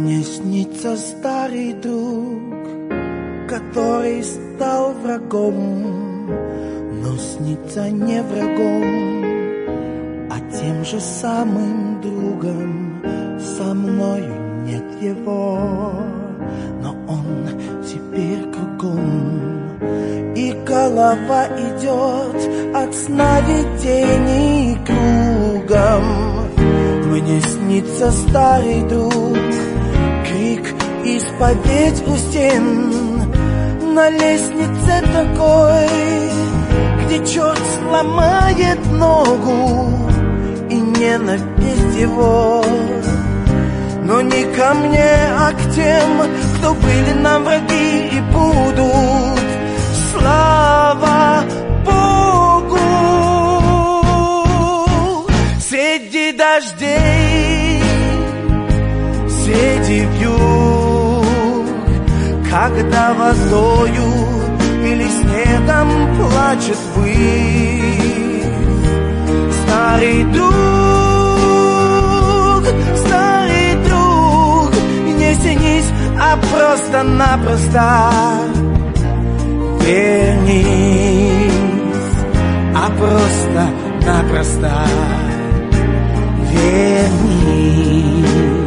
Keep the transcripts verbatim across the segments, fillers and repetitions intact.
Мне снится старый друг, который стал врагом, но снится не врагом, а тем же самым другом. Со мною нет его, но он теперь кругом, и голова идет от сновидений кругом. Мне снится старый друг, крик, исповедь у стен, на лестнице такой, где черт сломает ногу, и ненависть его. Но не ко мне, а к тем, кто были нам враги и будут. Слава Богу! Среди дождей, среди вьюг, когда водою или снегом плачет ввысь, старый друг, старый друг, не тянись, а просто-напросто вернись, а просто-напросто вернись.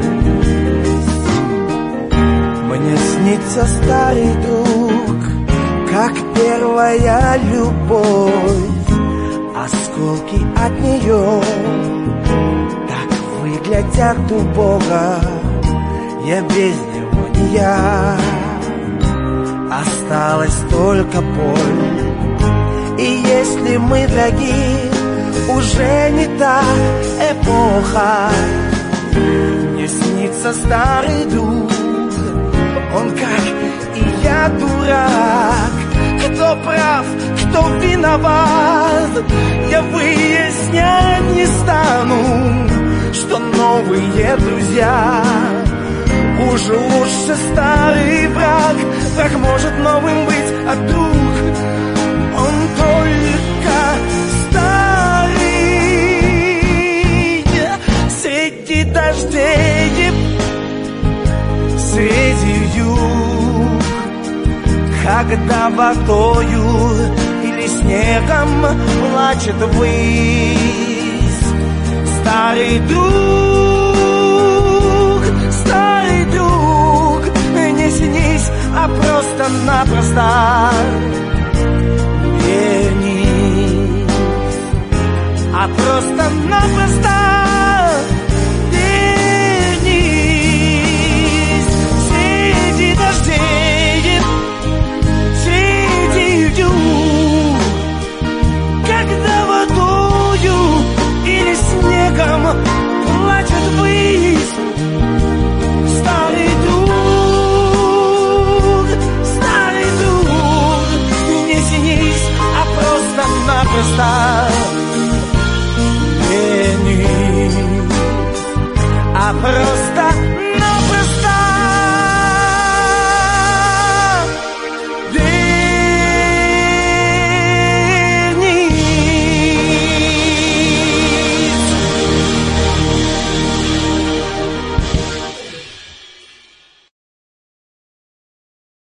Мне снится старый друг, как первая любовь, осколки от нее так выглядят убого. Я без него не я, осталась только боль. И если мы враги, уже не та эпоха. Мне снится старый друг, он как и я дурак. Кто прав, кто виноват, я выяснять не стану, что новые друзья уже лучше старый враг. Враг может новым быть, а друг он только старый. Среди дождей, среди вьюг, когда водою или снегом плачет ввысь, старый друг,